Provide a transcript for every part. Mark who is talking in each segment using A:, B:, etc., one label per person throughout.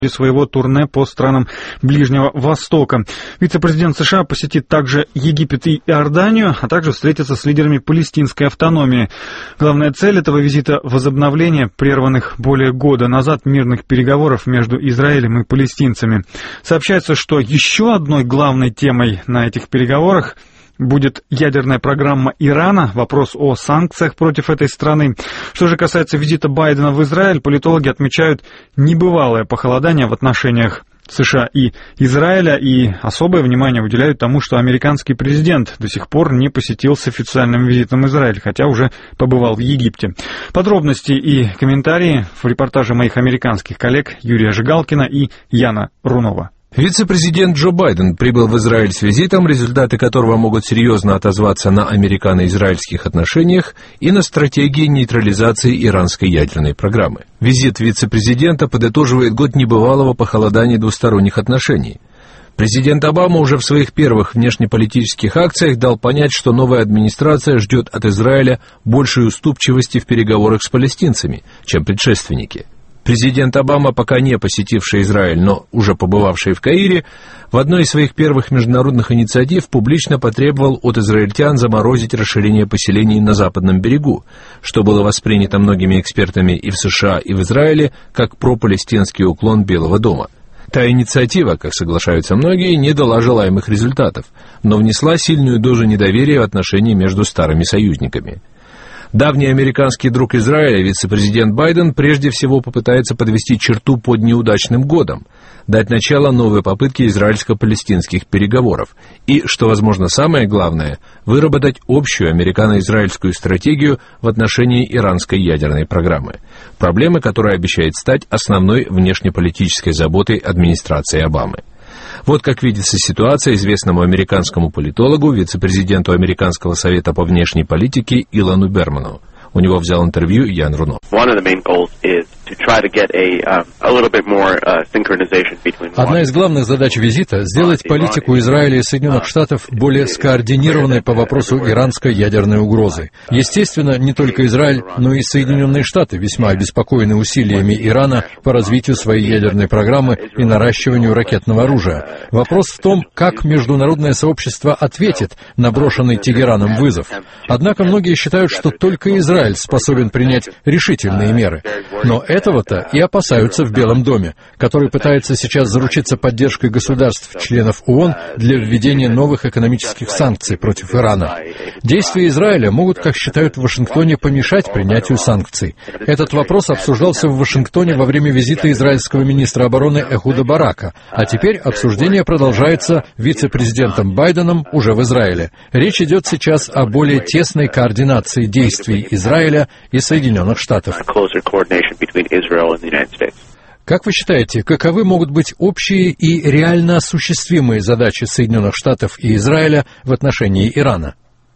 A: своего турне по странам Ближнего Востока. Вице-президент США посетит также Египет и Иорданию, а также встретится с лидерами палестинской автономии. Главная цель этого визита – возобновление прерванных более года назад мирных переговоров между Израилем и палестинцами. Сообщается, что еще одной главной темой на этих переговорах будет ядерная программа Ирана, вопрос о санкциях против этой страны. Что же касается визита Байдена в Израиль, политологи отмечают небывалое похолодание в отношениях США и Израиля и особое внимание уделяют тому, что американский президент до сих пор не посетил с официальным визитом Израиль, хотя уже побывал в Египте. Подробности и комментарии в репортаже моих американских коллег Юрия Жигалкина и Яна Рунова.
B: Вице-президент Джо Байден прибыл в Израиль с визитом, результаты которого могут серьезно отозваться на американо-израильских отношениях и на стратегии нейтрализации иранской ядерной программы. Визит вице-президента подытоживает год небывалого похолодания двусторонних отношений. Президент Обама уже в своих первых внешнеполитических акциях дал понять, что новая администрация ждет от Израиля большей уступчивости в переговорах с палестинцами, чем предшественники. Президент Обама, пока не посетивший Израиль, но уже побывавший в Каире, в одной из своих первых международных инициатив публично потребовал от израильтян заморозить расширение поселений на Западном берегу, что было воспринято многими экспертами и в США, и в Израиле как пропалестинский уклон Белого дома. Та инициатива, как соглашаются многие, не дала желаемых результатов, но внесла сильную дозу недоверия в отношения между старыми союзниками. Давний американский друг Израиля, вице-президент Байден, прежде всего попытается подвести черту под неудачным годом, дать начало новой попытке израильско-палестинских переговоров и, что, возможно, самое главное, выработать общую американо-израильскую стратегию в отношении иранской ядерной программы, проблемы, которая обещает стать основной внешнеполитической заботой администрации Обамы. Вот как видится ситуация известному американскому политологу, вице-президенту Американского совета по внешней политике Илону Берману. У него взял интервью Ян Рунов.
C: Одна из главных задач визита – сделать политику Израиля и Соединенных Штатов более скоординированной по вопросу иранской ядерной угрозы. Естественно, не только Израиль, но и Соединенные Штаты весьма обеспокоены усилиями Ирана по развитию своей ядерной программы и наращиванию ракетного оружия. Вопрос в том, как международное сообщество ответит на брошенный Тегераном вызов. Однако многие считают, что только Израиль способен принять решительные меры. Но этого-то и опасаются в Белом доме, который пытается сейчас заручиться поддержкой государств-членов ООН для введения новых экономических санкций против Ирана. Действия Израиля могут, как считают в Вашингтоне, помешать принятию санкций. Этот вопрос обсуждался в Вашингтоне во время визита израильского министра обороны Эхуда Барака, а теперь обсуждение продолжается вице-президентом Байденом уже в Израиле. Речь идет сейчас о более тесной координации действий Израиля и Соединенных Штатов. Как вы считаете, каковы могут быть общие и реально осуществимые задачи Соединенных Штатов и Израиля в отношении Ирана?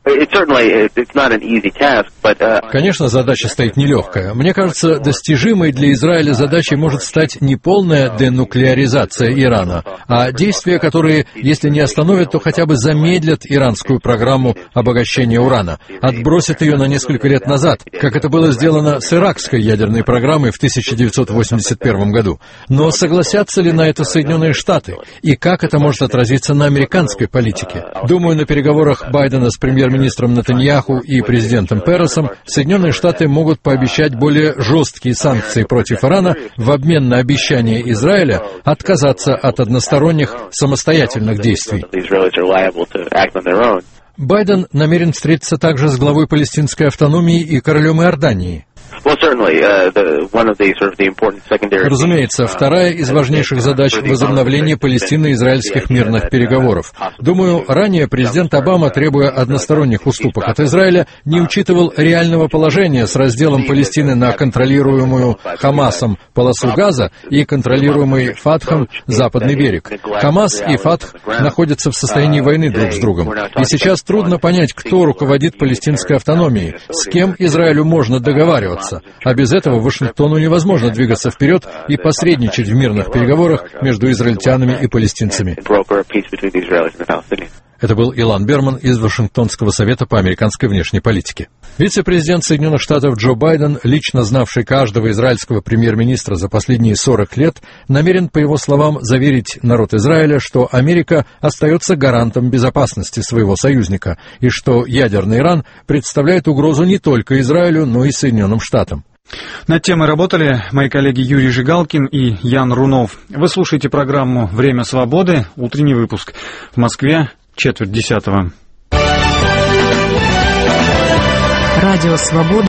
C: Конечно, задача стоит нелегкая. Мне кажется, достижимой для Израиля задачей может стать не полная денуклеаризация Ирана, а действия, которые, если не остановят, то хотя бы замедлят иранскую программу обогащения урана, отбросят ее на несколько лет назад, как это было сделано с иракской ядерной программой в 1981 году. Но согласятся ли на это Соединенные Штаты? И как это может отразиться на американской политике? Думаю, на переговорах Байдена с премьер-министром Нетаньяху и президентом Пересом Соединенные Штаты могут пообещать более жесткие санкции против Ирана в обмен на обещание Израиля отказаться от односторонних самостоятельных действий. Байден намерен встретиться также с главой палестинской автономии и королем Иордании. Разумеется, вторая из важнейших задач – возобновление палестино-израильских мирных переговоров. Думаю, ранее президент Обама, требуя односторонних уступок от Израиля, не учитывал реального положения с разделом Палестины на контролируемую Хамасом полосу Газа и контролируемый Фатхом западный берег. Хамас и Фатх находятся в состоянии войны друг с другом. И сейчас трудно понять, кто руководит палестинской автономией, с кем Израилю можно договариваться. А без этого Вашингтону невозможно двигаться вперед и посредничать в мирных переговорах между израильтянами и палестинцами. Это был Илан Берман из Вашингтонского совета по американской внешней политике. Вице-президент Соединенных Штатов Джо Байден, лично знавший каждого израильского премьер-министра за последние 40 лет, намерен, по его словам, заверить народ Израиля, что Америка остается гарантом безопасности своего союзника и что ядерный Иран представляет угрозу не только Израилю, но и Соединенным Штатам.
A: Над темой работали мои коллеги Юрий Жигалкин и Ян Рунов. Вы слушаете программу «Время свободы», утренний выпуск. В Москве 9:45.
D: Радио «Свобода».